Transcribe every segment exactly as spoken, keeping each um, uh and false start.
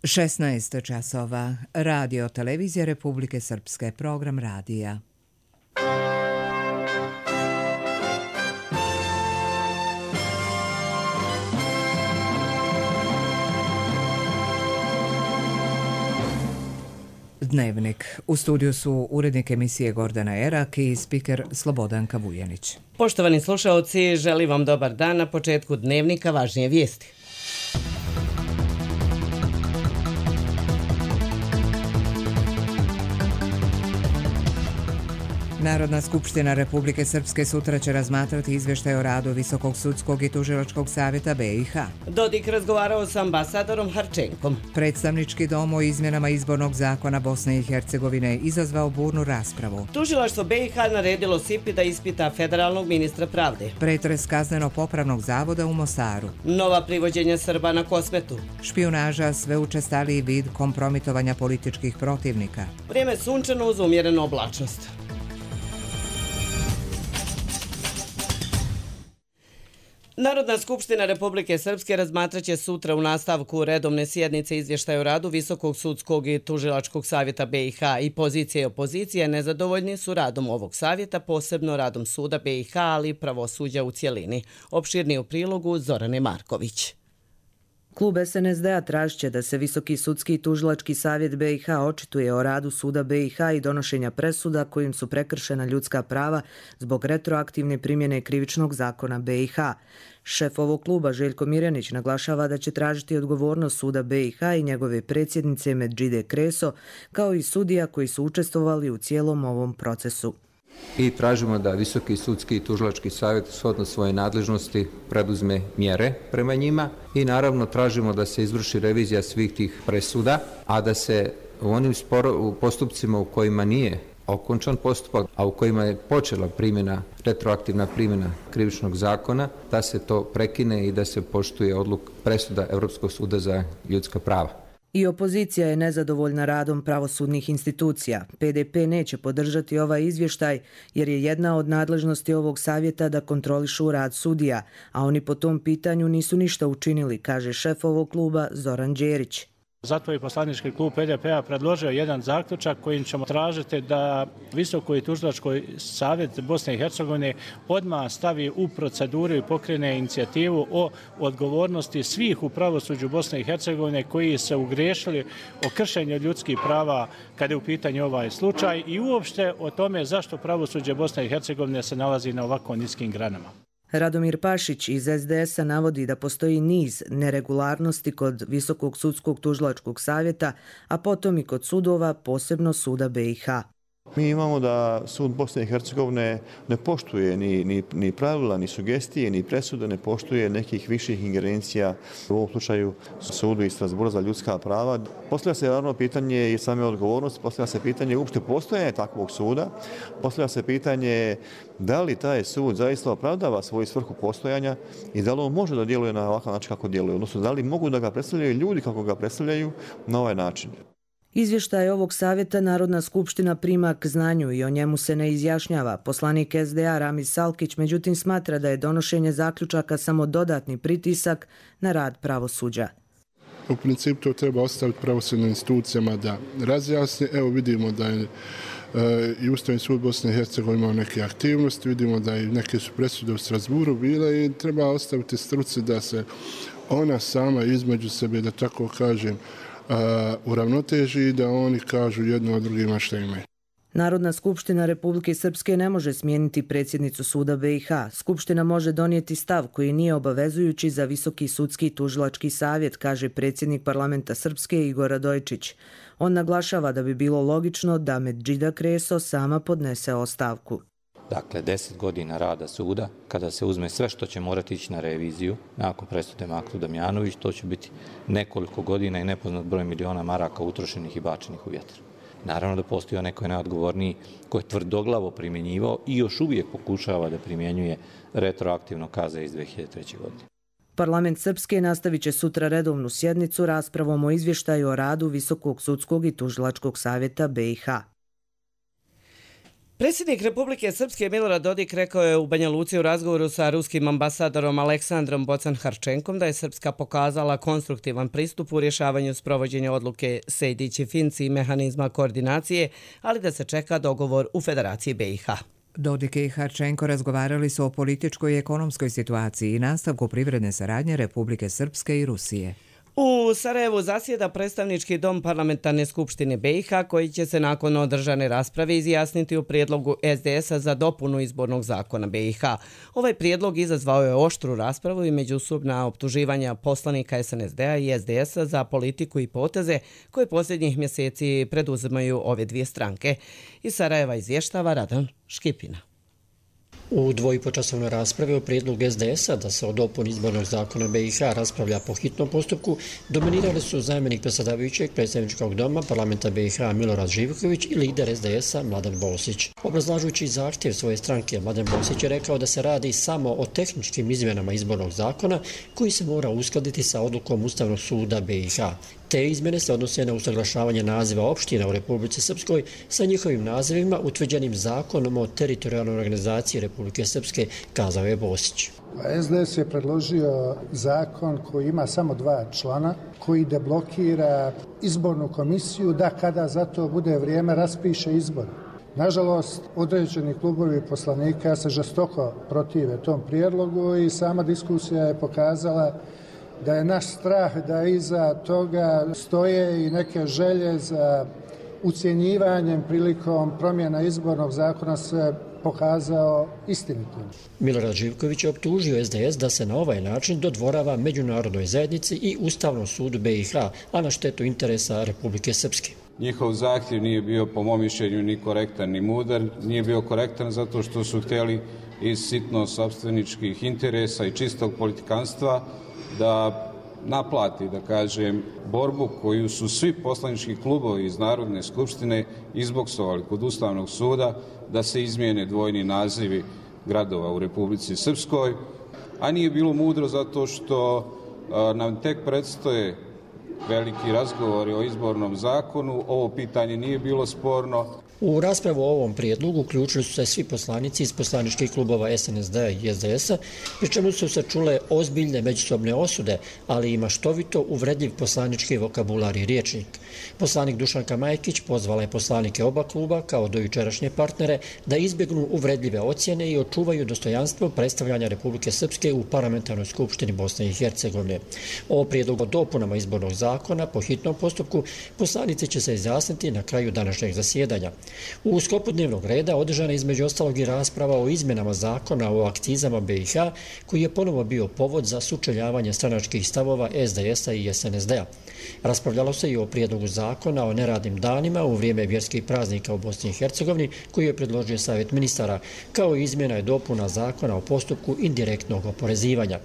šesnaest časova. Radio Televizija Republike Srpske. Program radija. Dnevnik. U studiju su urednik emisije Gordana Erak i spiker Slobodanka Vujanić. Poštovani slušaoci, želim vam dobar dan. Na početku Dnevnika važnije vijesti. Narodna skupština Republike Srpske sutra će razmatrati izvještaj o radu Visokog sudskog i tužilačkog savjeta B i H. Dodik razgovarao s ambasadorom Harčenkom. Predstavnički dom o izmjenama izbornog zakona Bosne i Hercegovine izazvao burnu raspravu. Tužilaštvo B i H naredilo S I P I da ispita federalnog ministra pravde. Pretres kazneno-popravnog zavoda u Mostaru. Nova privođenja Srba na Kosmetu. Špijunaža, sve učestaliji vid kompromitovanja političkih protivnika. Vrijeme sunčano uz umjerenu oblačnost. Narodna skupština Republike Srpske razmatraće sutra u nastavku redovne sjednice izvještaj o radu Visokog sudskog i tužilačkog savjeta B i H. I pozicije i opozicije nezadovoljni su radom ovog savjeta, posebno radom suda B i H, ali i pravosuđa u cjelini. Opširnije u prilogu Zorane Marković. Klub S N S D-a tražit će da se Visoki sudski i tužilački savjet B i H očituje o radu suda B i H i donošenja presuda kojim su prekršena ljudska prava zbog retroaktivne primjene krivičnog zakona B i H. Šef ovog kluba Željko Mirjanić naglašava da će tražiti odgovornost suda B i H i njegove predsjednice Medžide Kreso, kao i sudija koji su učestvovali u cijelom ovom procesu. I tražimo da Visoki sudski i tužilački savjet shodno svoje nadležnosti preduzme mjere prema njima i naravno tražimo da se izvrši revizija svih tih presuda, a da se u onim sporo, u postupcima u kojima nije okončan postupak, a u kojima je počela primjena, retroaktivna primjena krivičnog zakona, da se to prekine i da se poštuje odluk presuda Europskog suda za ljudska prava. I opozicija je nezadovoljna radom pravosudnih institucija. P D P neće podržati ovaj izvještaj jer je jedna od nadležnosti ovog savjeta da kontrolišu rad sudija, a oni po tom pitanju nisu ništa učinili, kaže šef ovog kluba Zoran Đerić. Zato je poslanički klub P D P-a predložio jedan zaključak kojim ćemo tražiti da Visoko i tužilački savjet Bosne i Hercegovine odmah stavi u proceduru i pokrene inicijativu o odgovornosti svih u pravosuđu Bosne i Hercegovine koji se ugriješili o kršenju ljudskih prava kada je u pitanju ovaj slučaj i uopšte o tome zašto pravosuđe Bosne i Hercegovine se nalazi na ovako niskim granama. Radomir Pašić iz S D S-a navodi da postoji niz neregularnosti kod Visokog sudskog tužilačkog savjeta, a potom i kod sudova, posebno suda B i H. Mi imamo da sud Bosne i Hercegovine ne poštuje ni, ni, ni pravila, ni sugestije, ni presude, ne poštuje nekih viših ingerencija, u ovom slučaju sudu iz Strasbura za ljudska prava. Postavlja se naravno pitanje i same odgovornosti, postavlja se pitanje uopšte postojanja takvog suda, postavlja se pitanje da li taj sud zaista opravdava svoju svrhu postojanja i da li on može da djeluje na ovakav način kako djeluje, odnosno da li mogu da ga predstavljaju ljudi kako ga predstavljaju na ovaj način. Izvještaj ovog savjeta Narodna skupština prima k znanju i o njemu se ne izjašnjava. Poslanik S D A Ramiz Salkić međutim smatra da je donošenje zaključaka samo dodatni pritisak na rad pravosuđa. U principu to treba ostaviti pravosudnim institucijama da razjasne. Evo vidimo da je e, i Ustavni sud Bosne i Hercegovine imao neke aktivnosti, vidimo da i neke su presude u Strasburu bile i treba ostaviti struci da se ona sama između sebe, da tako kažem, Uh, uravnoteži i da oni kažu jedno od drugima što imaju. Narodna skupština Republike Srpske ne može smijeniti predsjednicu suda B i H. Skupština može donijeti stav koji nije obavezujući za Visoki sudski i tužilački savjet, kaže predsjednik parlamenta Srpske Igor Radojčić. On naglašava da bi bilo logično da Medžida Kreso sama podnese ostavku. Dakle, deset godina rada suda, kada se uzme sve što će morati ići na reviziju, nakon presude Maksu Damjanović, to će biti nekoliko godina i nepoznat broj miliona maraka utrošenih i bačenih u vjetar. Naravno da postoji onaj koji je najodgovorniji, koji je tvrdoglavo primjenjivao i još uvijek pokušava da primjenjuje retroaktivno kaze iz dve hiljade treće. godine. Parlament Srpske nastavit će sutra redovnu sjednicu raspravom o izvještaju o radu Visokog sudskog i tužilačkog savjeta B i H. Predsjednik Republike Srpske Milorad Dodik rekao je u Banja Luci u razgovoru sa ruskim ambasadorom Aleksandrom Bocan-Harčenkom da je Srpska pokazala konstruktivan pristup u rješavanju sprovođenja odluke Sejdić-Finci i mehanizma koordinacije, ali da se čeka dogovor u Federaciji B i H. Dodik i Harčenko razgovarali su o političkoj i ekonomskoj situaciji i nastavku privredne saradnje Republike Srpske i Rusije. U Sarajevu zasjeda predstavnički dom parlamentarne skupštine B i H koji će se nakon održane rasprave izjasniti u prijedlogu S D S-a za dopunu izbornog zakona B i H. Ovaj prijedlog izazvao je oštru raspravu i međusobna optuživanja poslanika S N S D-a i S D S-a za politiku i poteze koje posljednjih mjeseci preduzimaju ove dvije stranke. Iz Sarajeva izvještava Radan Škipina. U dvojipočasovnoj raspravi o prijedlogu S D S-a da se o dopuni izbornog zakona B i H raspravlja po hitnom postupku dominirali su zamjenik predsjedavajućeg predstavničkog doma parlamenta B i H Milorad Živković i lider S D S-a Mladen Bosić. Obrazlažujući zahtjev svoje stranke, Mladen Bosić je rekao da se radi samo o tehničkim izmjenama izbornog zakona koji se mora uskladiti sa odlukom Ustavnog suda B i H. Te izmjene se odnose na usaglašavanje naziva opština u Republici Srpskoj sa njihovim nazivima utvrđenim zakonom o teritorijalnoj organizaciji Republike Srpske, kazao je Bosić. S D S je predložio zakon koji ima samo dva člana, koji deblokira izbornu komisiju da kada za to bude vrijeme raspiše izbor. Nažalost, određeni klubovi poslanika se žestoko protive tom prijedlogu i sama diskusija je pokazala da je naš strah da iza toga stoje i neke želje za ucjenjivanjem prilikom promjena izbornog zakona se pokazao istinitim. Milorad Živković je optužio S D S da se na ovaj način dodvorava međunarodnoj zajednici i Ustavnom sudu B i H, a na štetu interesa Republike Srpske. Njihov zahtjev nije bio po mom mišljenju ni korektan ni mudar, nije bio korektan zato što su htjeli iz sitno sopstveničkih interesa i čistog politikanstva da naplati, da kažem, borbu koju su svi poslanički klubovi iz Narodne skupštine izboksovali kod Ustavnog suda da se izmijene dvojni nazivi gradova u Republici Srpskoj, a nije bilo mudro zato što a, nam tek predstoje veliki razgovori o izbornom zakonu. Ovo pitanje nije bilo sporno. U raspravu o ovom prijedlogu uključili su se svi poslanici iz poslaničkih klubova S N S D-a i S D S-a, pri čemu su se čule ozbiljne međusobne osude, ali i maštovito uvredljiv poslanički vokabular i riječnik. Poslanik Dušanka Majkić pozvala je poslanike oba kluba, kao do jučerašnje partnere, da izbjegnu uvredljive ocjene i očuvaju dostojanstvo predstavljanja Republike Srpske u parlamentarnoj skupštini Bosne i Hercegovine. O prijedlogu o dopunama izbornog zakona po hitnom postupku poslanici će se izjasniti na kraju današnjeg zasjedanja. U sklopu dnevnog reda održana između ostalog i rasprava o izmjenama zakona o akcizama B i H, koji je ponovo bio povod za sučeljavanje stranačkih stavova S D S-a i S N S D-a. Raspravljalo se i o prijedlogu zakona o neradnim danima u vrijeme vjerskih praznika u Bosni i Hercegovini, koji je predložio Savjet ministara, kao i izmjena i dopuna zakona o postupku indirektnog oporezivanja.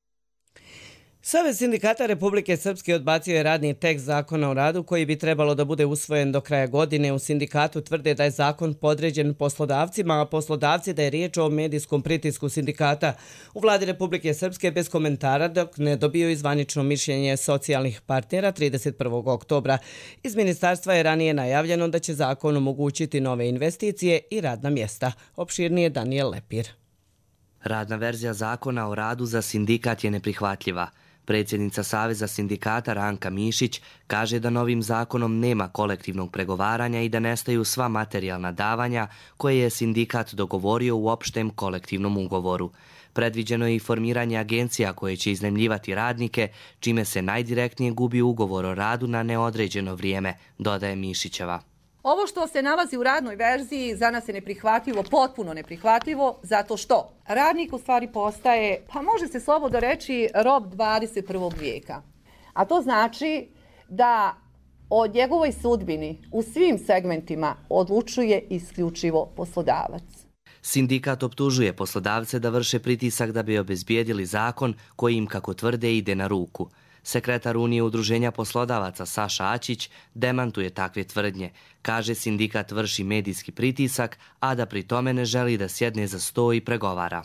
Savez sindikata Republike Srpske odbacio je radni tekst zakona o radu koji bi trebalo da bude usvojen do kraja godine. U sindikatu tvrde da je zakon podređen poslodavcima, a poslodavci da je riječ o medijskom pritisku sindikata. U vladi Republike Srpske bez komentara dok ne dobiju izvanično mišljenje socijalnih partnera trideset prvog oktobra. Iz ministarstva je ranije najavljeno da će zakon omogućiti nove investicije i radna mjesta. Opširnije Daniel Lepir. Radna verzija zakona o radu za sindikat je neprihvatljiva. Predsjednica Saveza sindikata Ranka Mišić kaže da novim zakonom nema kolektivnog pregovaranja i da nestaju sva materijalna davanja koje je sindikat dogovorio u opštem kolektivnom ugovoru. Predviđeno je i formiranje agencija koje će iznajmljivati radnike, čime se najdirektnije gubi ugovor o radu na neodređeno vrijeme, dodaje Mišićeva. Ovo što se nalazi u radnoj verziji za nas je neprihvatljivo, potpuno neprihvatljivo, zato što radnik u stvari postaje, pa može se slobodno reći, rob dvadeset prvog vijeka. A to znači da o njegovoj sudbini u svim segmentima odlučuje isključivo poslodavac. Sindikat optužuje poslodavce da vrše pritisak da bi obezbijedili zakon koji im, kako tvrde, ide na ruku. Sekretar Unije udruženja poslodavaca Saša Ačić demantuje takve tvrdnje. Kaže sindikat vrši medijski pritisak, a da pri tome ne želi da sjedne za sto i pregovara.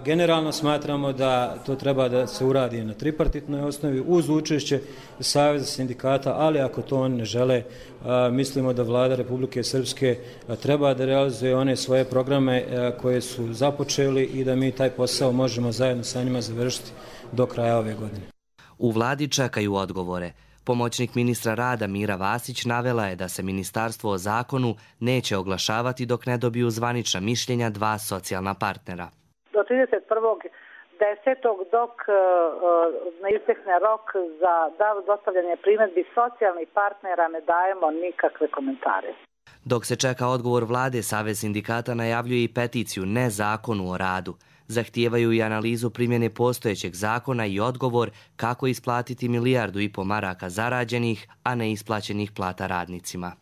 Generalno smatramo da to treba da se uradi na tripartitnoj osnovi uz učešće Saveza sindikata, ali ako to oni ne žele, mislimo da Vlada Republike Srpske treba da realizuje one svoje programe koje su započeli i da mi taj posao možemo zajedno sa njima završiti do kraja ove godine. U vladi čekaju odgovore. Pomoćnik ministra rada Mira Vasić navela je da se ministarstvo o zakonu neće oglašavati dok ne dobiju zvanična mišljenja dva socijalna partnera. Do trideset prvog desetog dok ne istekne rok za dostavljanje primjedbi socijalnih partnera ne dajemo nikakve komentare. Dok se čeka odgovor vlade, Savez sindikata najavljuje i peticiju ne zakonu o radu. Zahtijevaju i analizu primjene postojećeg zakona i odgovor kako isplatiti milijardu i po maraka zarađenih, a ne isplaćenih plata radnicima.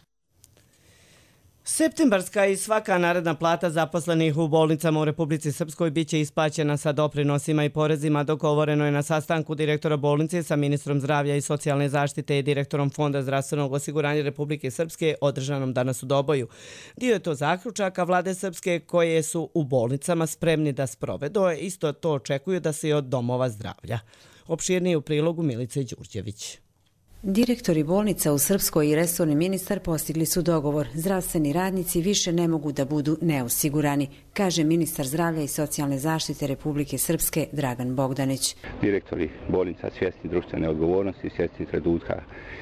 Septembarska i svaka naredna plata zaposlenih u bolnicama u Republici Srpskoj biće isplaćena sa doprinosima i porezima. Dogovoreno je na sastanku direktora bolnice sa ministrom zdravlja i socijalne zaštite i direktorom Fonda zdravstvenog osiguranja Republike Srpske održanom danas u Doboju. Dio je to zaključaka vlade Srpske koje su u bolnicama spremni da sprovedu. Isto to očekuju da se i od domova zdravlja. Opširnije u prilogu Milice Đurđević. Direktori bolnica u Srpskoj i resorni ministar postigli su dogovor. Zdravstveni radnici više ne mogu da budu neosigurani, kaže ministar zdravlja i socijalne zaštite Republike Srpske Dragan Bogdanić. Direktori bolnica svjesni društvene odgovornosti, svjesni trenutka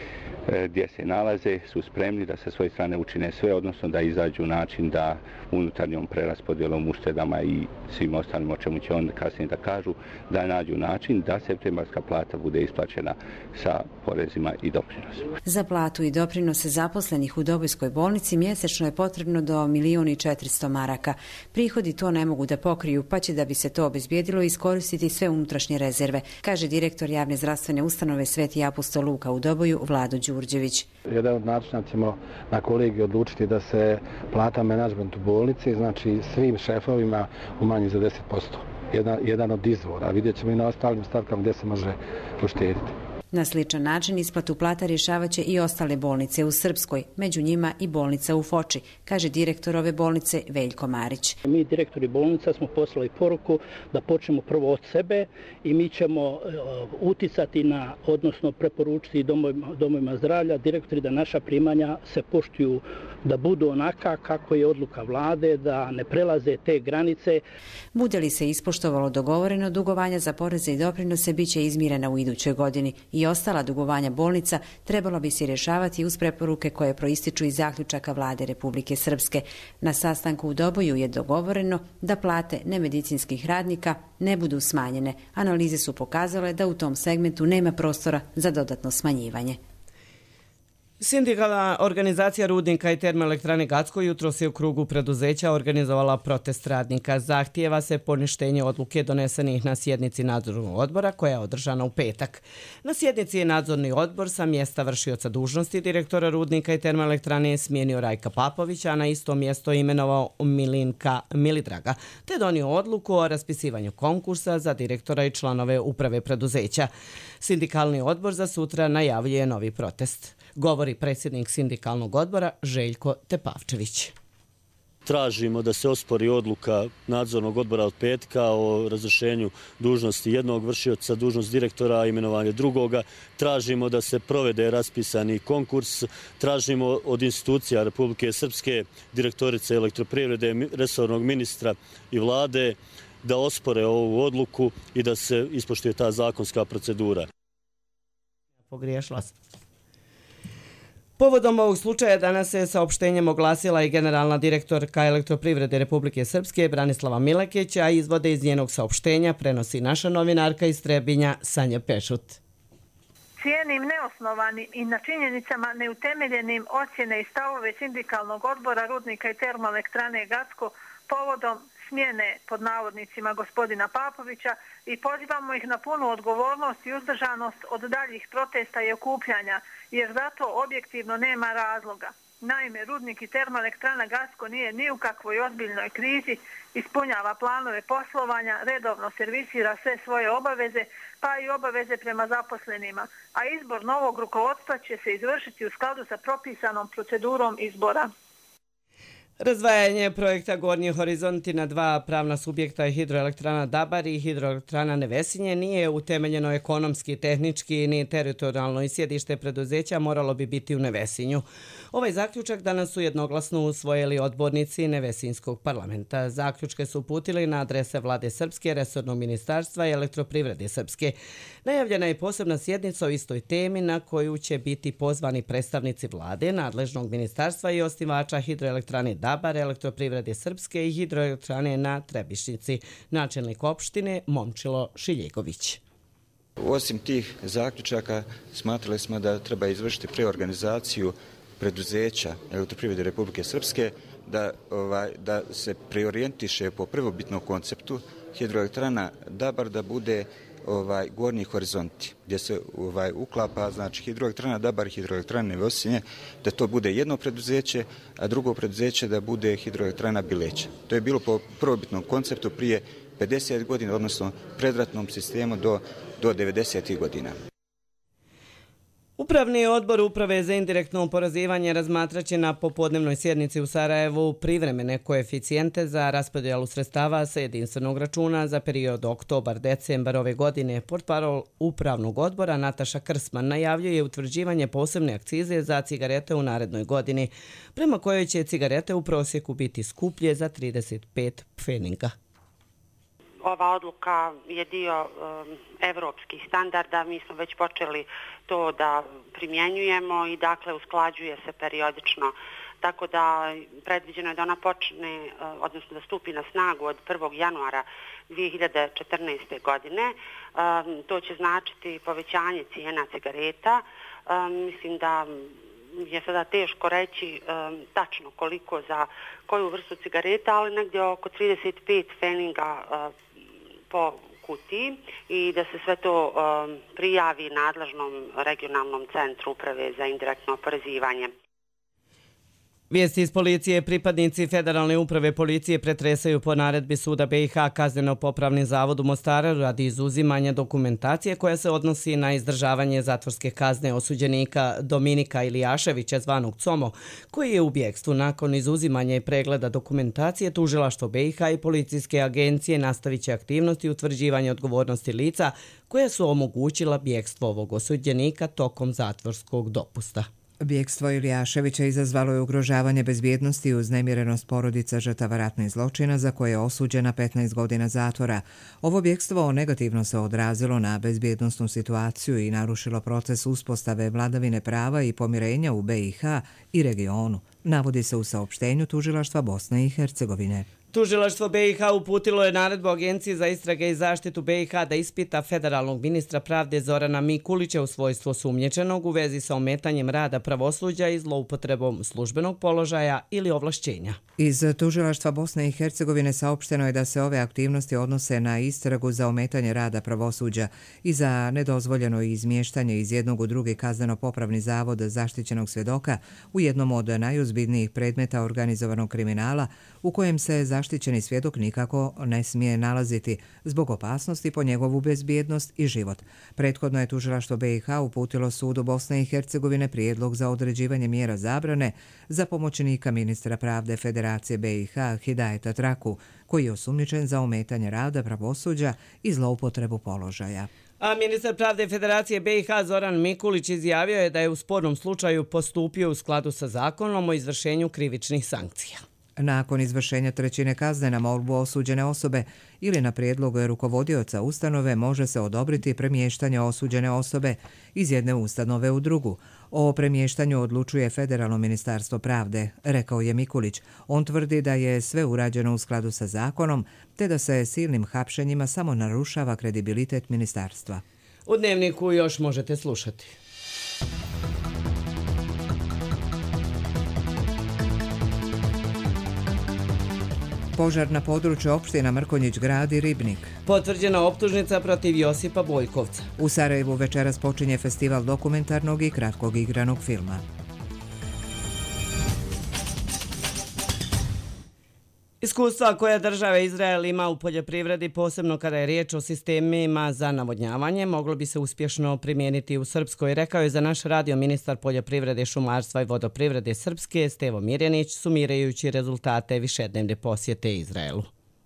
gdje se nalaze, su spremni da sa svoje strane učine sve, odnosno da izađu način da unutarnjom preraspodjelom, uštedama i svim ostalim, o čemu će onda kasnije da kažu, da nađu način da septembarska plata bude isplaćena sa porezima i doprinosima. Za platu i doprinose zaposlenih u Dobojskoj bolnici mjesečno je potrebno do milion i četiristo maraka. Prihodi to ne mogu da pokriju, pa će da bi se to obezbijedilo iskoristiti sve unutrašnje rezerve, kaže direktor javne zdravstvene ustanove Sveti apostol Luka u Doboju Vlado Đurđević. Jedan od načina ćemo na kolegiju odlučiti da se plata menadžmentu bolnice, znači svim šefovima umanji za deset posto. Jedan, jedan od izvora. Vidjet ćemo i na ostalim stavkama gdje se može uštediti. Na sličan način isplatu plata rješavaće i ostale bolnice u Srpskoj, među njima i bolnica u Foči, kaže direktor ove bolnice Veljko Marić. Mi direktori bolnica smo poslali poruku da počnemo prvo od sebe i mi ćemo uticati na, odnosno preporučiti domovima, domovima zdravlja, direktori da naša primanja se poštuju, da budu onaka kako je odluka vlade, da ne prelaze te granice. Bude li se ispoštovalo dogovoreno, dugovanja za poreze i doprinose biće izmirena u idućoj godini i ostala dugovanja bolnica trebalo bi se rješavati uz preporuke koje proističu iz zaključaka vlade Republike Srpske. Na sastanku u Doboju je dogovoreno da plate nemedicinskih radnika ne budu smanjene. Analize su pokazale da u tom segmentu nema prostora za dodatno smanjivanje. Sindikalna organizacija rudnika i termoelektrane Gacko jutros je u krugu preduzeća organizovala protest radnika. Zahtijeva se poništenje odluke donesenih na sjednici nadzornog odbora koja je održana u petak. Na sjednici je nadzorni odbor sa mjesta vršioca dužnosti direktora rudnika i termoelektrane smijenio Rajka Papovića, a na isto mjesto imenovao Milinka Milidraga, te donio odluku o raspisivanju konkursa za direktora i članove uprave preduzeća. Sindikalni odbor za sutra najavljuje novi protest. Govori predsjednik sindikalnog odbora Željko Tepavčević. Tražimo da se ospori odluka nadzornog odbora od petka o razrješenju dužnosti jednog vršioca dužnost direktora, a imenovanje drugoga. Tražimo da se provede raspisani konkurs. Tražimo od institucija Republike Srpske, direktorice elektroprivrede, resornog ministra i vlade da ospore ovu odluku i da se ispoštuje ta zakonska procedura. Pogriješila sam. Povodom ovog slučaja danas se saopštenjem oglasila i generalna direktorka elektroprivrede Republike Srpske Branislava Milekić, a izvode iz njenog saopštenja prenosi naša novinarka iz Trebinja Sanja Pešut. Cijenim neosnovanim i na činjenicama neutemeljenim ocjene i stavove sindikalnog odbora rudnika i termoelektrane Gacko povodom smjene pod navodnicima gospodina Papovića i pozivamo ih na punu odgovornost i uzdržanost od daljih protesta i okupljanja, jer zato objektivno nema razloga. Naime, rudnik i termoelektrana Gacko nije ni u kakvoj ozbiljnoj krizi, ispunjava planove poslovanja, redovno servisira sve svoje obaveze, pa i obaveze prema zaposlenima, a izbor novog rukovodstva će se izvršiti u skladu sa propisanom procedurom izbora. Razdvajanje projekta Gornji horizonti na dva pravna subjekta hidroelektrana Dabar i hidroelektrana Nevesinje nije utemeljeno ekonomski, tehnički ni teritorijalno i sjedište preduzeća moralo bi biti u Nevesinju. Ovaj zaključak danas su jednoglasno usvojili odbornici Nevesinskog parlamenta. Zaključke su uputili na adrese Vlade Srpske, Resornog ministarstva i Elektroprivrede Srpske. Najavljena je posebna sjednica o istoj temi na koju će biti pozvani predstavnici Vlade, nadležnog ministarstva i osnivača hidroelektrane Dabar, Elektroprivrede Srpske i hidroelektrane na Trebišnici, načelnik opštine Momčilo Šiljegović. Osim tih zaključaka, smatrali smo da treba izvršiti preorganizaciju preduzeća Elektroprivrede Republike Srpske, da, ovaj, da se preorijentiše po prvobitnom konceptu hidroelektrana Dabar da bude ovaj Gornji horizonti, gdje se ovaj uklapa, znači hidroelektrana Dabar i hidroelektrana Nevesinje, da to bude jedno preduzeće, a drugo preduzeće da bude hidroelektrana Bileća. To je bilo po prvobitnom konceptu prije pedeset godina, odnosno predratnom sistemu do, do devedesetih godina. Upravni odbor Uprave za indirektno oporezivanje razmatraće na popodnevnoj sjednici u Sarajevu privremene koeficijente za raspodjelu sredstava sa jedinstvenog računa za period oktobar-decembar ove godine. Portparol Upravnog odbora Nataša Krsman najavljuje utvrđivanje posebne akcize za cigarete u narednoj godini, prema kojoj će cigarete u prosjeku biti skuplje za trideset pet pfeninga. Ova odluka je dio um, evropskih standarda, mi smo već počeli to da primjenjujemo i dakle usklađuje se periodično. Tako da predviđeno je da ona počne, uh, odnosno da stupi na snagu od prvog januara dvije hiljade četrnaeste. godine. Um, to će značiti povećanje cijena cigareta. Um, mislim da je sada teško reći um, tačno koliko za koju vrstu cigareta, ali negdje oko trideset pet pfeninga uh, po kutiji i da se sve to um, prijavi nadležnom regionalnom centru Uprave za indirektno oporezivanje. Vijesti iz policije, pripadnici Federalne uprave policije pretresaju po naredbi Suda B i H Kazneno-popravni zavod u Mostaru radi izuzimanja dokumentacije koja se odnosi na izdržavanje zatvorske kazne osuđenika Dominika Ilijaševića zvanog Como, koji je u bjegstvu. Nakon izuzimanja i pregleda dokumentacije, tužilaštvo B i H i policijske agencije nastavit će aktivnosti utvrđivanja odgovornosti lica koja su omogućila bjegstvo ovog osuđenika tokom zatvorskog dopusta. Bjegstvo Ilijaševića izazvalo je ugrožavanje bezbjednosti i uznemirenost porodica žrtava ratnih zločina za koje je osuđena petnaest godina zatvora. Ovo bjegstvo negativno se odrazilo na bezbjednostnu situaciju i narušilo proces uspostave vladavine prava i pomirenja u B i H i regionu, navodi se u saopštenju Tužilaštva Bosne i Hercegovine. Tužilaštvo B i H uputilo je naredbu Agenciji za istrage i zaštitu B i H da ispita federalnog ministra pravde Zorana Mikulića u svojstvu osumnjičenog u vezi sa ometanjem rada pravosuđa i zloupotrebom službenog položaja ili ovlašćenja. Iz Tužilaštva Bosne i Hercegovine saopšteno je da se ove aktivnosti odnose na istragu za ometanje rada pravosuđa i za nedozvoljeno izmještanje iz jednog u drugi kazneno-popravni zavod zaštićenog svjedoka u jednom od najozbiljnijih predmeta organizovanog kriminala u kojem se zaštićeni svjedok nikako ne smije nalaziti zbog opasnosti po njegovu bezbjednost i život. Prethodno je Tužilaštvo B i H uputilo Sudu Bosne i Hercegovine prijedlog za određivanje mjera zabrane za pomoćnika ministra pravde Federacije B i H Hidajeta Traku, koji je osumnjičen za ometanje rada pravosuđa i zloupotrebu položaja. A ministar pravde Federacije B i H Zoran Mikulić izjavio je da je u spornom slučaju postupio u skladu sa zakonom o izvršenju krivičnih sankcija. Nakon izvršenja trećine kazne na molbu osuđene osobe ili na prijedlog rukovodioca ustanove može se odobriti premještanje osuđene osobe iz jedne ustanove u drugu. O premještanju odlučuje Federalno ministarstvo pravde, rekao je Mikulić. On tvrdi da je sve urađeno u skladu sa zakonom, te da se silnim hapšenjima samo narušava kredibilitet ministarstva. U Dnevniku još možete slušati. Požar na području opština Mrkonjić Grad i Ribnik. Potvrđena optužnica protiv Josipa Bojkovca. U Sarajevu večeras počinje festival dokumentarnog i kratkog igranog filma. Iskustva koja država Izrael ima u poljoprivredi, posebno kada je riječ o sistemima za navodnjavanje, moglo bi se uspješno primijeniti u Srpskoj, rekao je za naš radio ministar poljoprivrede, šumarstva i vodoprivrede Srpske, Stevo Mirjanić, sumirajući rezultate višednevne posjete Izraelu.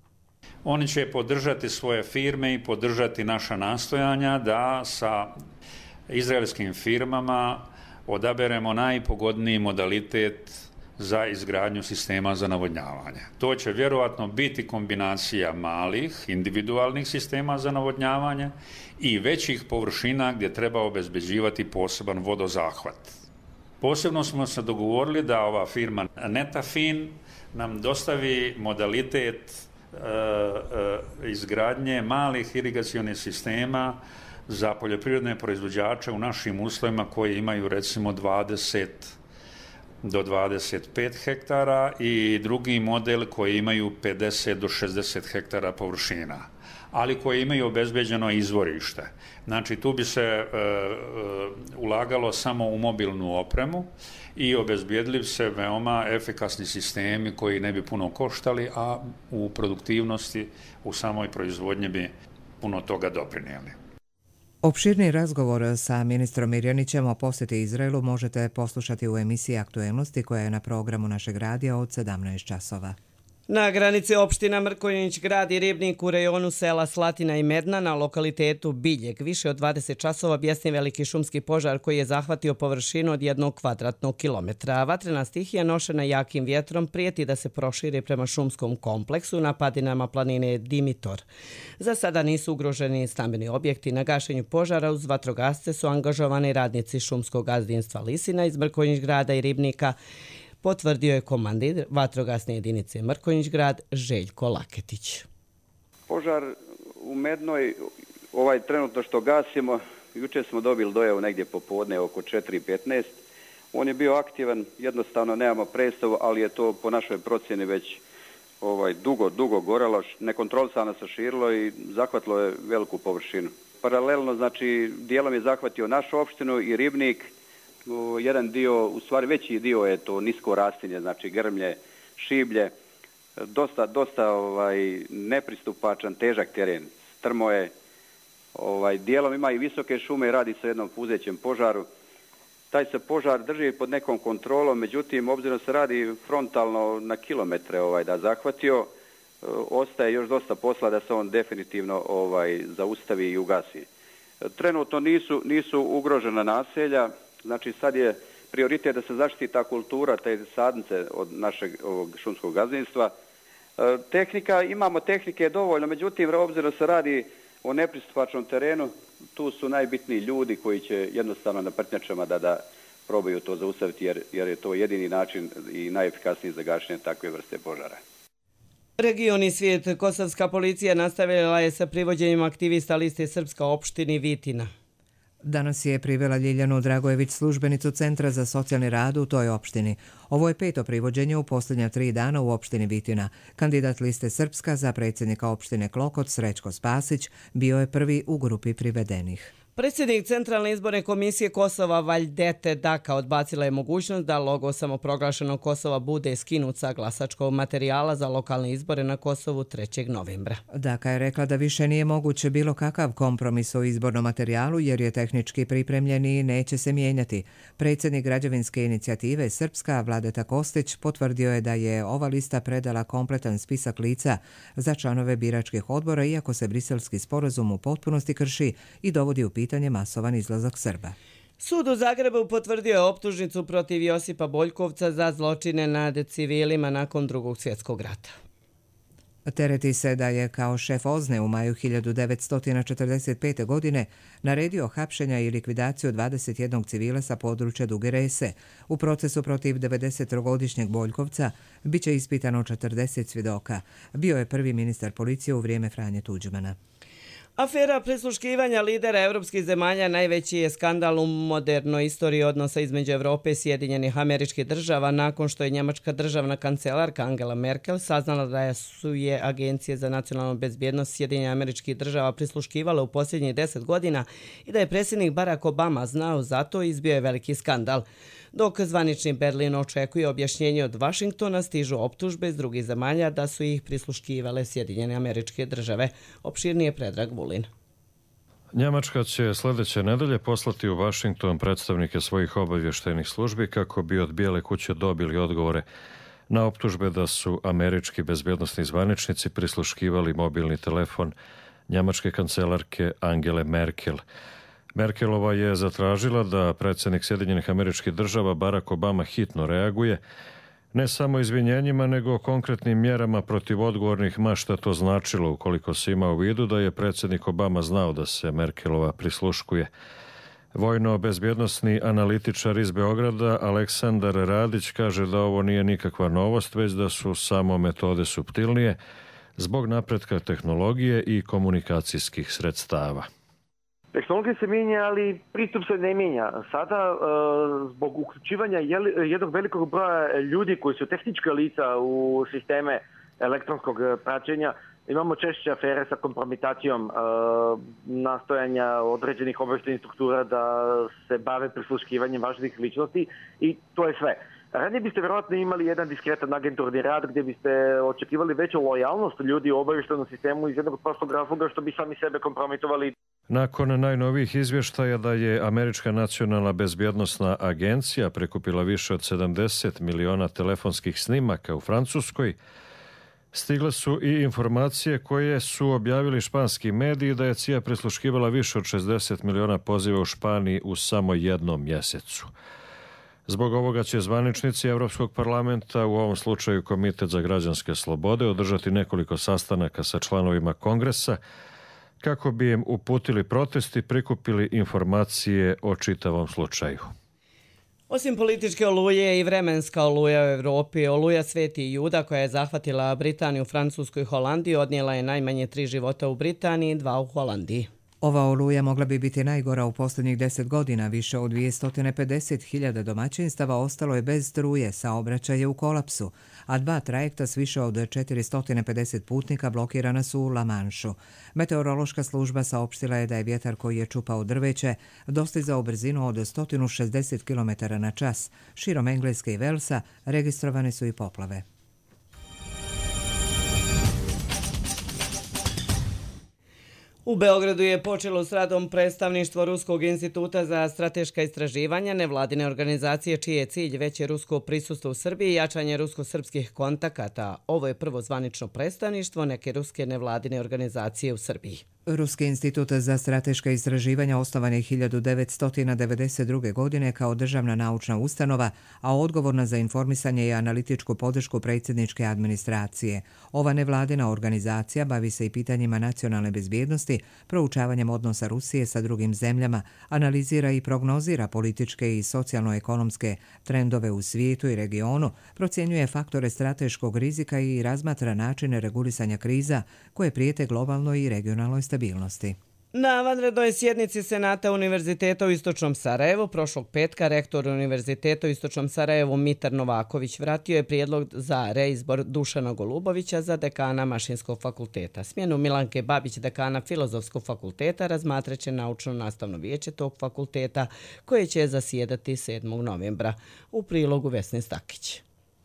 Oni će podržati svoje firme i podržati naša nastojanja da sa izraelskim firmama odaberemo najpogodniji modalitet za izgradnju sistema za navodnjavanje. To će vjerojatno biti kombinacija malih, individualnih sistema za navodnjavanje i većih površina gdje treba obezbeđivati poseban vodozahvat. Posebno smo se dogovorili da ova firma Netafin nam dostavi modalitet e, e, izgradnje malih irigacionih sistema za poljoprivredne proizvođače u našim uslovima koji imaju recimo dvadeset do dvadeset pet hektara i drugi model koji imaju pedeset do šezdeset hektara površina, ali koji imaju obezbeđeno izvorište. Znači tu bi se e, e, ulagalo samo u mobilnu opremu i obezbijedili se veoma efikasni sistemi koji ne bi puno koštali, a u produktivnosti u samoj proizvodnji bi puno toga doprinijeli. Opširni razgovor sa ministrom Mirjanićem o posjeti Izraelu možete poslušati u emisiji Aktuelnosti koja je na programu našeg radija od sedamnaest časova. Na granici opština Mrkonjić grad i Ribnik u rejonu sela Slatina i Medna na lokalitetu Biljeg više od dvadeset časova bjesni veliki šumski požar koji je zahvatio površinu od jednog kvadratnog kilometra. Vatrena stihija nošena jakim vjetrom prijeti da se proširi prema šumskom kompleksu na padinama planine Dimitor. Za sada nisu ugroženi stambeni objekti. Na gašenju požara uz vatrogasce su angažovani radnici šumskog gazdinstva Lisina iz Mrkonjić grada i Ribnika, potvrdio je komandir vatrogasne jedinice Mrkonjić grad Željko Laketić. Požar u Mednoj, ovaj trenutno što gasimo, jučer smo dobili dojavu negdje popodne oko četiri petnaest. On je bio aktivan, jednostavno nemamo predstavu, ali je to po našoj procjeni već ovaj, dugo, dugo gorelo, nekontrolisano se širilo i zahvatilo je veliku površinu. Paralelno, znači, dijelom je zahvatio našu opštinu i Ribnik. Jedan dio, u stvari veći dio je to nisko rastinje, znači grmlje, šiblje, dosta, dosta ovaj, nepristupačan, težak teren, strmo je, ovaj, dijelom ima i visoke šume i radi se o jednom puzećem požaru. Taj se požar drži pod nekom kontrolom, međutim, obzirom se radi frontalno na kilometre ovaj, da zahvatio, ostaje još dosta posla da se on definitivno ovaj, zaustavi i ugasi. Trenutno nisu, nisu ugrožena naselja. Znači sad je prioritet da se zaštiti ta kultura, te sadnice od našeg ovog šumskog gazdinstva. E, tehnika, imamo tehnike dovoljno, međutim, obzirom se radi o nepristupačnom terenu, tu su najbitniji ljudi koji će jednostavno na prtnjačama da, da probaju to zaustaviti, jer, jer je to jedini način i najefikasniji za gašenje takve vrste požara. Regioni svijet, kosovska policija nastavila je sa privođenjem aktivista liste Srpska opštini Vitina. Danas je privela Ljiljanu Dragojević, službenicu Centra za socijalni rad u toj opštini. Ovo je peto privođenje u posljednja tri dana u opštini Vitina. Kandidat liste Srpska za predsjednika opštine Klokot, Srećko Spasić, bio je prvi u grupi privedenih. Predsjednik Centralne izborne komisije Kosova Valjdete Daka odbacila je mogućnost da logo samoproglašenog Kosova bude skinut sa glasačkog materijala za lokalne izbore na Kosovu trećeg novembra. Daka je rekla da više nije moguće bilo kakav kompromis o izbornom materijalu jer je tehnički pripremljen i neće se mijenjati. Predsjednik građevinske inicijative Srpska Vladeta Kostić potvrdio je da je ova lista predala kompletan spisak lica za članove biračkih odbora iako se briselski sporazum u potpunosti krši i dovodi u pitanje pitanje masovan izlazak Srba. Sud u Zagrebu potvrdio je optužnicu protiv Josipa Boljkovca za zločine nad civilima nakon Drugog svjetskog rata. Tereti se da je kao šef Ozne u maju hiljadu devetsto četrdeset pete. godine naredio hapšenja i likvidaciju dvadeset jednog civila sa područja Duge Rese. U procesu protiv devedesettrogodišnjeg Boljkovca biće ispitano četrdeset svjedoka. Bio je prvi ministar policije u vrijeme Franje Tuđmana. Afera prisluškivanja lidera evropskih zemalja najveći je skandal u modernoj istoriji odnosa između Evrope i Sjedinjenih Američkih Država nakon što je njemačka državna kancelarka Angela Merkel saznala da su je agencije za nacionalnu bezbjednost Sjedinjenih Američkih Država prisluškivale u posljednjih deset godina i da je predsjednik Barack Obama znao za to, izbio je veliki skandal. Dok zvanični Berlin očekuje objašnjenje od Vašingtona, stižu optužbe iz drugih zemalja da su ih prisluškivale Sjedinjene Američke Države. Opširnije Predrag Vulin. Njemačka će sljedeće nedelje poslati u Vašington predstavnike svojih obavještajnih službi kako bi od Bijele kuće dobili odgovore na optužbe da su američki bezbjednosni zvaničnici prisluškivali mobilni telefon njemačke kancelarke Angele Merkel. Merkelova je zatražila da predsjednik Sjedinjenih Američkih Država Barack Obama hitno reaguje, ne samo izvinjenjima, nego konkretnim mjerama protiv odgovornih, ma šta to značilo ukoliko se ima u vidu da je predsjednik Obama znao da se Merkelova prisluškuje. Vojno-bezbjednosni analitičar iz Beograda Aleksandar Radić kaže da ovo nije nikakva novost, već da su samo metode suptilnije zbog napretka tehnologije i komunikacijskih sredstava. Tehnologija se mijenja, ali pristup se ne mijenja. Sada, zbog uključivanja jednog velikog broja ljudi koji su tehnička lica u sisteme elektronskog praćenja, imamo češće afere sa kompromitacijom nastojanja određenih obavještajnih struktura da se bave prisluškivanjem važnih ličnosti i to je sve. Ranije biste vjerojatno imali jedan diskretan agenturni rad gdje biste očekivali veću lojalnost ljudi u obavještajnom sistemu iz jednog prostog razloga što bi sami sebe kompromitovali. Nakon najnovijih izvještaja da je Američka nacionalna bezbjednosna agencija prikupila više od sedamdeset miliona telefonskih snimaka u Francuskoj, stigle su i informacije koje su objavili španski mediji da je C I A prisluškivala više od šezdeset miliona poziva u Španiji u samo jednom mjesecu. Zbog ovoga će zvaničnici Europskog parlamenta, u ovom slučaju Komitet za građanske slobode, održati nekoliko sastanaka sa članovima Kongresa kako bi im uputili protest i prikupili informacije o čitavom slučaju. Osim političke oluje i vremenska oluja u Evropi, oluja Sveti Juda koja je zahvatila Britaniju, Francusku i Holandiju odnijela je najmanje tri života u Britaniji, dva u Holandiji. Ova oluja mogla bi biti najgora u posljednjih deset godina. Više od dvjesto pedeset hiljada domaćinstava ostalo je bez struje, saobraćaj je u kolapsu, a dva trajekta s više od četiristo pedeset putnika blokirana su u La Manšu. Meteorološka služba saopštila je da je vjetar koji je čupao drveće dostizao brzinu od sto šezdeset kilometara na čas. Širom Engleske i Velsa registrovane su i poplave. U Beogradu je počelo s radom predstavništvo Ruskog instituta za strateška istraživanja, nevladine organizacije čiji je cilj veće rusko prisustvo u Srbiji i jačanje rusko-srpskih kontakata. Ovo je prvo zvanično predstavništvo neke ruske nevladine organizacije u Srbiji. Ruski institut za strateška istraživanja osnovan je hiljadu devetsto devedeset druge. godine kao državna naučna ustanova, a odgovorna za informisanje i analitičku podršku predsjedničke administracije. Ova nevladina organizacija bavi se i pitanjima nacionalne bezbjednosti, proučavanjem odnosa Rusije sa drugim zemljama, analizira i prognozira političke i socijalno-ekonomske trendove u svijetu i regionu, procjenjuje faktore strateškog rizika i razmatra načine regulisanja kriza koje prijete globalnoj i regionalnoj stabilnosti. Na vanrednoj sjednici Senata Univerziteta u Istočnom Sarajevu prošlog petka rektor Univerziteta u Istočnom Sarajevu Mitar Novaković vratio je prijedlog za reizbor Dušana Golubovića za dekana Mašinskog fakulteta. Smjenu Milanke Babić, dekana Filozofskog fakulteta, razmatraće naučno-nastavno vijeće tog fakulteta koje će zasjedati sedmog novembra. U prilogu Vesne Stakić.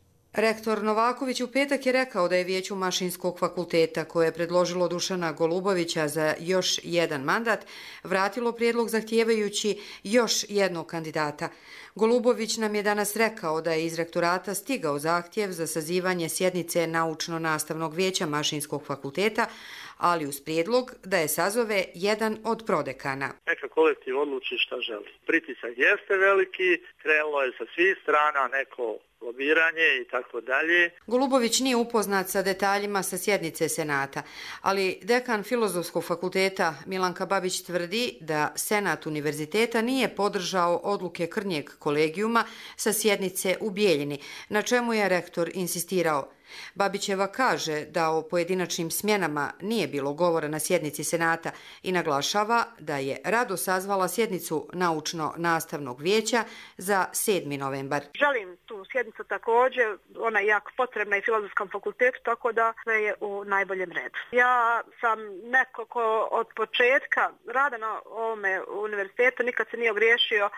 Rektor Novaković u petak je rekao da je vijeću Mašinskog fakulteta, koje je predložilo Dušana Golubovića za još jedan mandat, vratilo prijedlog zahtijevajući još jednog kandidata. Golubović nam je danas rekao da je iz rektorata stigao zahtjev za sazivanje sjednice naučno-nastavnog vijeća Mašinskog fakulteta, ali uz prijedlog da je sazove jedan od prodekana. Neka kolektiv odluči šta želi. Pritisak jeste veliki, krenulo je sa svih strana neko lobiranje i tako dalje. Golubović nije upoznat sa detaljima sa sjednice Senata, ali dekan Filozofskog fakulteta Milanka Babić tvrdi da Senat univerziteta nije podržao odluke krnjeg kolegijuma sa sjednice u Bijeljini, na čemu je rektor insistirao. Babićeva kaže da o pojedinačnim smjenama nije bilo govora na sjednici Senata i naglašava da je rado sazvala sjednicu naučno-nastavnog vijeća za sedmi novembar. Želim tu sjednicu također, ona je jako potrebna i Filozofskom fakultetu, tako da sve je u najboljem redu. Ja sam neko ko od početka rada na ovome univerzitetu nikad se nije ogriješio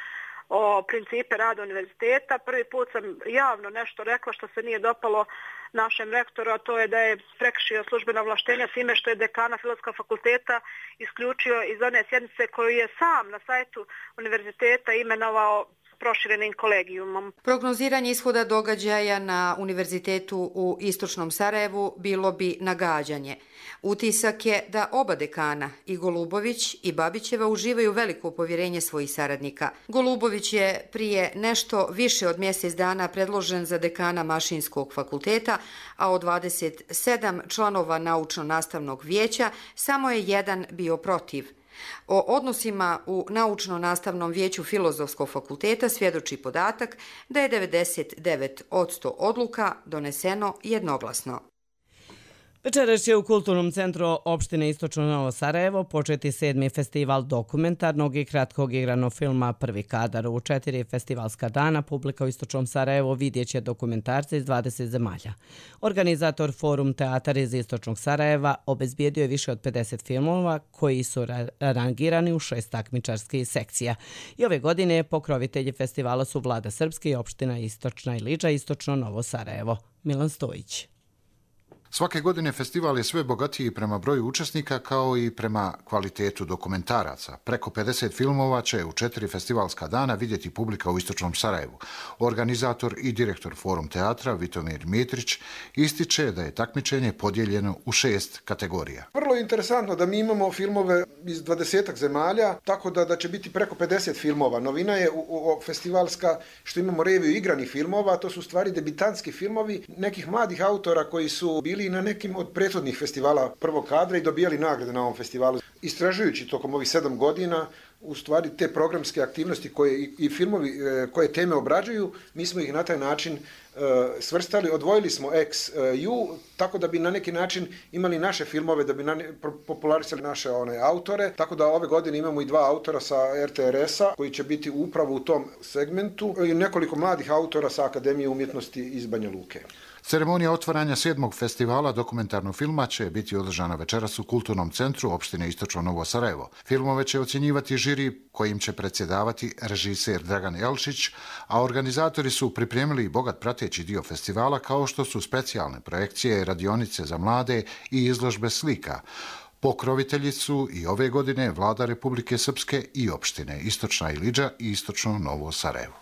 o principe rada univerziteta. Prvi put sam javno nešto rekla što se nije dopalo našem rektoru, a to je da je prekršio službena ovlaštenja time što je dekana Filozofskog fakulteta isključio iz one sjednice koju je sam na sajtu univerziteta imenovao proširenim kolegijumom. Prognoziranje ishoda događaja na univerzitetu u Istočnom Sarajevu bilo bi nagađanje. Utisak je da oba dekana, i Golubović i Babićeva, uživaju veliko povjerenje svojih saradnika. Golubović je prije nešto više od mjesec dana predložen za dekana Mašinskog fakulteta, a od dvadeset sedam članova naučno-nastavnog vijeća samo je jedan bio protiv. O odnosima u naučno-nastavnom vijeću Filozofskog fakulteta svjedoči podatak da je devedeset devet posto odluka doneseno jednoglasno. Večeras će u Kulturnom centru opštine Istočno Novo Sarajevo početi sedmi festival dokumentarnog i kratkog igranog filma Prvi kadar. U četiri festivalska dana publika u Istočnom Sarajevu vidjet će dokumentarce iz dvadeset zemalja. Organizator Forum Teatar iz Istočnog Sarajeva obezbijedio je više od pedeset filmova koji su rangirani u šest takmičarskih sekcija. I ove godine pokrovitelji festivala su Vlada Srpske i opština Istočna Iliđa, Istočno Novo Sarajevo. Milan Stojić. Svake godine festival je sve bogatiji prema broju učesnika kao i prema kvalitetu dokumentaraca. Preko pedeset filmova će u četiri festivalska dana vidjeti publika u Istočnom Sarajevu. Organizator i direktor Forum teatra Vitomir Mitrić ističe da je takmičenje podijeljeno u šest kategorija. Vrlo je interesantno da mi imamo filmove iz dvadesetak zemalja, tako da, da će biti preko pedeset filmova. Novina je u, u, festivalska što imamo reviju igranih filmova, to su stvari debitanski filmovi nekih mladih autora koji su bili na nekim od prethodnih festivala Prvog kadra i dobijali nagrade na ovom festivalu. Istražujući tokom ovih sedam godina, u stvari te programske aktivnosti koje i, i filmovi koje teme obrađuju, mi smo ih na taj način uh, svrstali, odvojili smo ex ju, tako da bi na neki način imali naše filmove, da bi na, popularisali naše one autore, tako da ove godine imamo i dva autora sa er te er esa koji će biti upravo u tom segmentu i nekoliko mladih autora sa Akademije umjetnosti iz Banja Luke. Ceremonija otvaranja sedmog festivala dokumentarnog filma će biti održana večeras u Kulturnom centru opštine Istočno Novo Sarajevo. Filmove će ocjenjivati žiri kojim će predsjedavati režiser Dragan Elšić, a organizatori su pripremili bogat prateći dio festivala kao što su specijalne projekcije, radionice za mlade i izložbe slika. Pokrovitelji su i ove godine Vlada Republike Srpske i opštine Istočna Iliđa i Istočno Novo Sarajevo.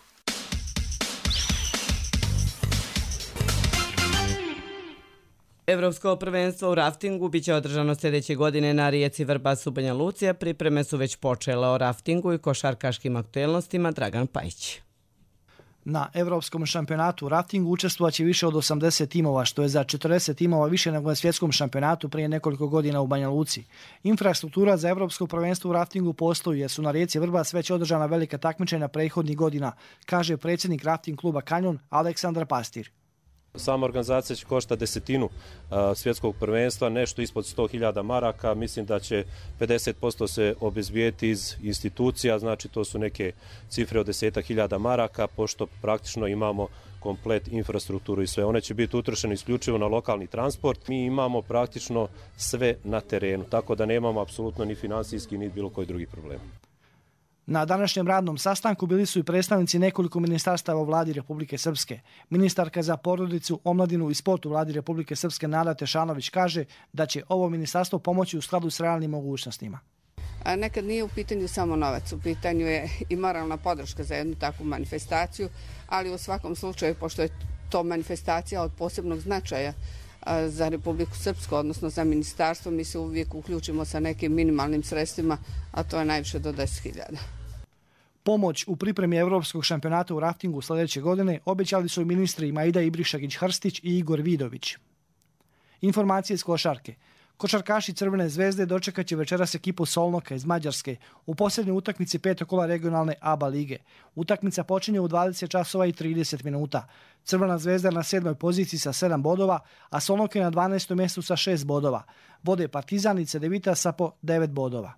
Evropsko prvenstvo u raftingu biće održano sljedeće godine na rijeci Vrbas u Banja Luci, a pripreme su već počele. O raftingu i košarkaškim aktuelnostima Dragan Pajić. Na Evropskom šampionatu u raftingu učestvovaće više od osamdeset timova, što je za četrdeset timova više nego na svjetskom šampionatu prije nekoliko godina u Banja Luci. Infrastruktura za Evropsko prvenstvo u raftingu postoji jer su na rijeci Vrbas već održana velika takmičenja prethodnih godina, kaže predsjednik rafting kluba Kanjon Aleksandar Pastir. Sama organizacija će košta desetinu a, svjetskog prvenstva, nešto ispod sto hiljada maraka. Mislim da će pedeset posto se obezbijeti iz institucija, znači to su neke cifre od desetak hiljada maraka, pošto praktično imamo komplet infrastrukturu i sve. One će biti utrošene isključivo na lokalni transport. Mi imamo praktično sve na terenu, tako da nemamo apsolutno ni finansijski ni bilo koji drugi problem. Na današnjem radnom sastanku bili su i predstavnici nekoliko ministarstava u vladi Republike Srpske. Ministarka za porodicu, omladinu i sport u vladi Republike Srpske Nada Tešanović kaže da će ovo ministarstvo pomoći u skladu s realnim mogućnostima. A nekad nije u pitanju samo novac, u pitanju je i moralna podrška za jednu takvu manifestaciju, ali u svakom slučaju, pošto je to manifestacija od posebnog značaja za Republiku Srpsku, odnosno za ministarstvo, mi se uvijek uključimo sa nekim minimalnim sredstvima, a to je najviše do deset hiljada. Pomoć u pripremi Evropskog šampionata u raftingu sljedeće godine obećali su ministri Majda Ibrišagić-Hrstić i Igor Vidović. Informacije iz košarke. Košarkaši Crvene zvezde dočekat će večeras ekipu Solnoka iz Mađarske u posljednjoj utakmici petog kola regionalne A B A lige. Utakmica počinje u dvadeset časova i trideset minuta. Crvena zvezda je na sedmoj poziciji sa sedam bodova, a Solnok je na dvanaestom mjestu sa šest bodova. Vode Partizan i Cedevita sa po devet bodova.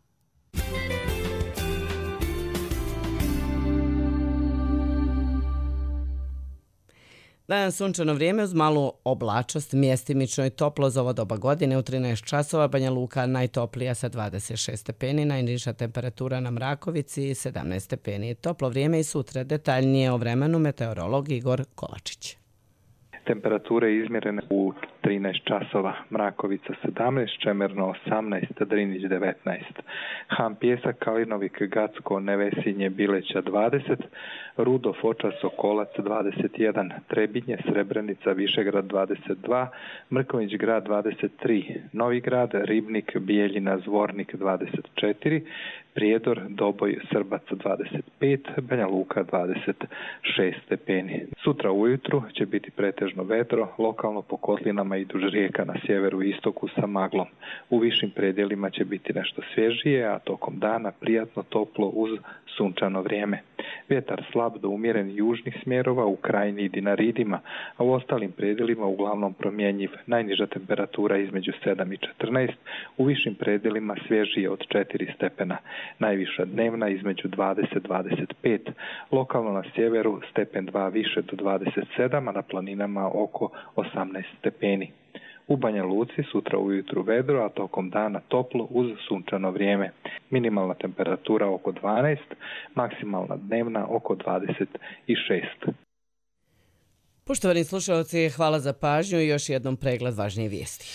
Dajan sunčano vrijeme uz malu oblačost, mjestimično i toplo za ovo doba godine. U trinaest časova Banja Luka najtoplija sa dvadeset šest stepeni, najniža temperatura na Mrakovici sedamnaest stepeni. Toplo vrijeme i sutra, detaljnije o vremenu meteorolog Igor Kolačić. Temperature izmjerene u trinaest časova, Mrakovica sedamnaest, Čemerno osamnaest, Drinić devetnaest, Han Pjesak, Kalinovik, Gacko, Nevesinje, Bileća dvadeset, Rudo, Foča, Sokolac dvadeset jedan, Trebinje, Srebrenica, Višegrad dvadeset dva, Mrković grad dvadeset tri, Novi grad, Ribnik, Bijeljina, Zvornik dvadeset četiri, Prijedor, Doboj, Srbac dvadeset pet, Banja Luka dvadeset šest stepeni. Sutra ujutru će biti pretežno vedro, lokalno po kotlinama i duž rijeka na sjeveru i istoku sa maglom. U višim predjelima će biti nešto svježije, a tokom dana prijatno toplo uz sunčano vrijeme. Vjetar slab do umjeren južnih smjerova u krajini i Dinaridima, a u ostalim predjelima uglavnom promjenjiv. Najniža temperatura između sedam i četrnaest, u višim predjelima svježije od četiri stepena. Najviša dnevna između dvadeset do dvadeset pet, lokalno na sjeveru stepen dva više do dvadeset sedam, a na planinama oko osamnaest stepeni. U Banja Luci sutra ujutru vedro, a tokom dana toplo uz sunčano vrijeme. Minimalna temperatura oko dvanaest, maksimalna dnevna oko dvadeset šest. Poštovani slušalci, hvala za pažnju i još jednom pregled važnije vijesti.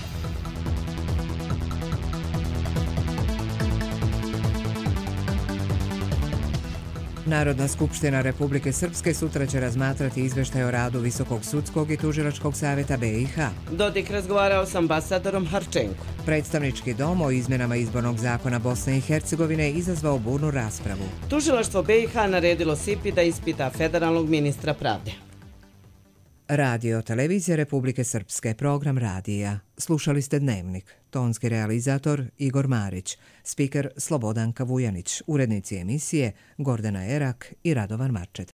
Narodna skupština Republike Srpske sutra će razmatrati izveštaj o radu Visokog sudskog i tužilačkog savjeta B i H. Dodik razgovarao s ambasadorom Harčenko. Predstavnički dom o izmjenama izbornog zakona Bosne i Hercegovine izazvao burnu raspravu. Tužilaštvo B i H naredilo S I P I da ispita federalnog ministra pravde. Radio Televizija Republike Srpske, program radija. Slušali ste Dnevnik. Tonski realizator Igor Marić, spiker Slobodanka Vujanić, urednici emisije Gordana Erak i Radovan Marčet.